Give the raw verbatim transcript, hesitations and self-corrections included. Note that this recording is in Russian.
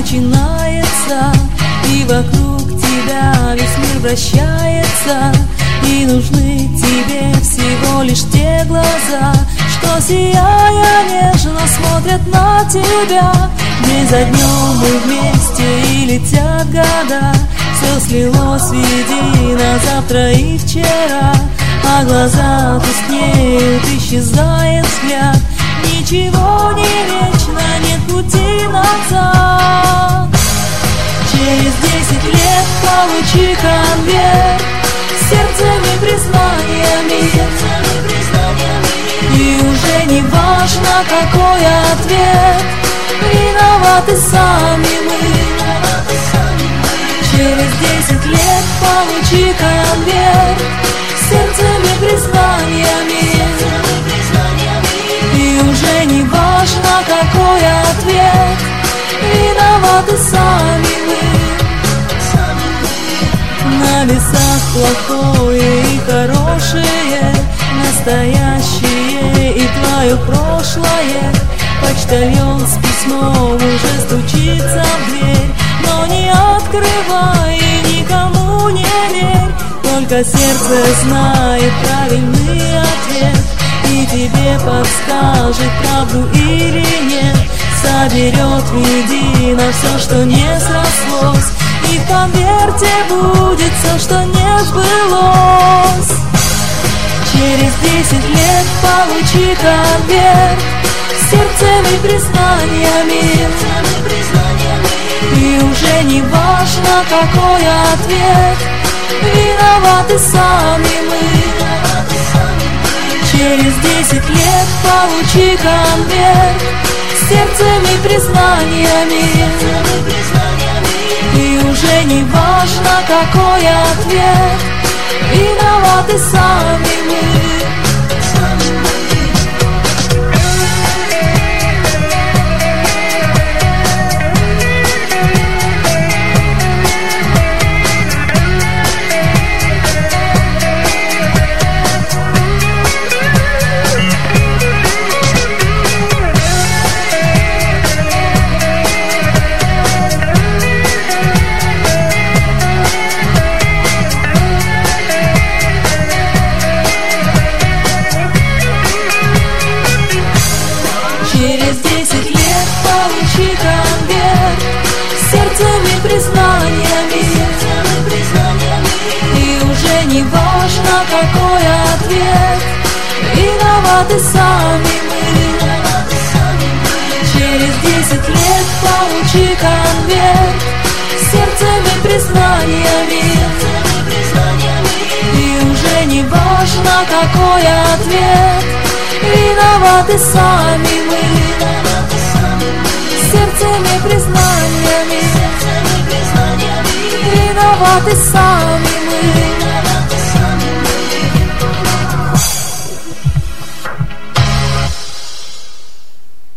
начинается, и вокруг тебя весь мир вращается, и нужны тебе всего лишь те глаза, что, сияя нежно, смотрят на тебя. День за днем мы вместе, и летят года, все слилось воедино, завтра и вчера, а глаза тускнеют, исчезает взгляд. Ничего не вечно, нет пути назад. Через десять лет получи конверт с сердцами признаниями, и уже не важно, какой ответ, виноваты сами мы. Через десять лет получи конверт с сердцами признаниями, и уже не важно, какой ответ, виноваты сами мы. На весах плохое и хорошее, настоящее и твое прошлое. Почтальон с письмом уже стучится в дверь, но не открывай и никому не верь, только сердце знает правильный ответ, и тебе подскажет, правду или нет. Соберет воедино все, что не срослось, и в конверте будет все, что не сбылось. Через десять лет получи конверт с сердцами признаниями, и уже не важно, какой ответ, виноваты сами мы. Через десять лет получи конверт с сердцами признаниями, и уже не важно, какой ответ, виноваты сами мы. Через десять лет получи конверт с сердцами признаниями, и уже не важно, какой ответ, виноваты сами мы. Через десять лет получи конверт с сердцами признаниями, и уже не важно, какой ответ, виноваты сами мы. Сердцами признаниями, виноваты сами мы.